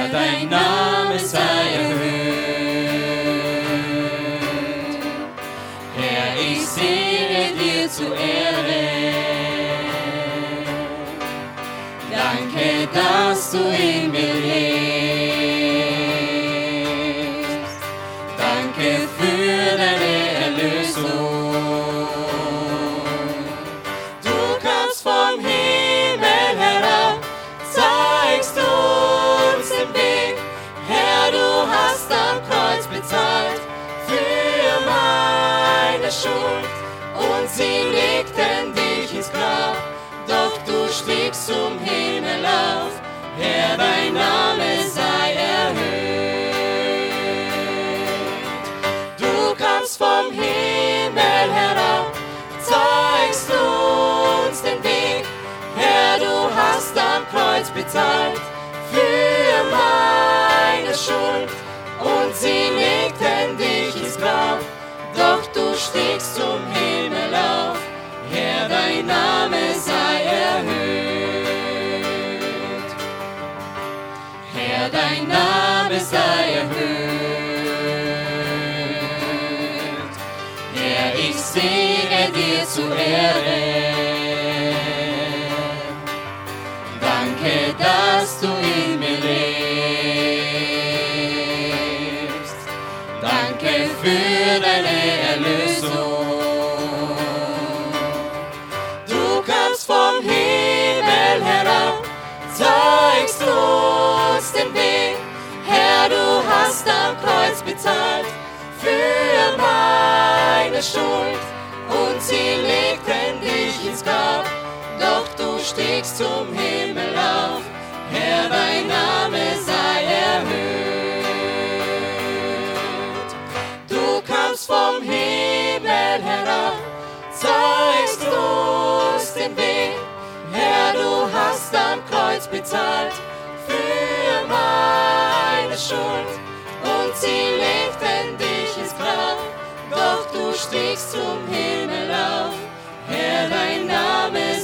Herr, dein Name sei erhöht. Herr, ich singe dir zu Ehre. Danke, dass du in mir lebst. Danke für deine Erlösung. Du kamst vom Himmel herab, zeigst uns den Weg. Herr, du hast am Kreuz bezahlt für meine Schuld. Und sie legten dich ins Grab, doch du stiegst zum Himmel auf. Herr, dein Name sei erhöht. Du kamst vom Himmel herab, zeigst uns den Weg. Herr, du hast am Kreuz bezahlt für meine Schuld. Und sie legten dich ins Grab, doch du stiegst zum Himmel auf. Herr, dein Name sei erhöht. Herr, dein Name sei erhöht. Herr, ich singe dir zu Ehre. Danke, dass du in mir lebst. Danke für deine Erlösung. Du kamst vom Himmel herab, zeigst uns den Weg. Herr, du hast am Kreuz bezahlt für meine Schuld. Und sie legten dich ins Grab, doch du stiegst zum Himmel auf. Herr, dein Name sei erhöht. Du kamst vom Himmel herab, zeigst uns den Weg. Herr, du hast am Kreuz bezahlt für meine Schuld. Und sie legten dich ins Grab, doch du stiegst zum Himmel auf. Herr, dein Name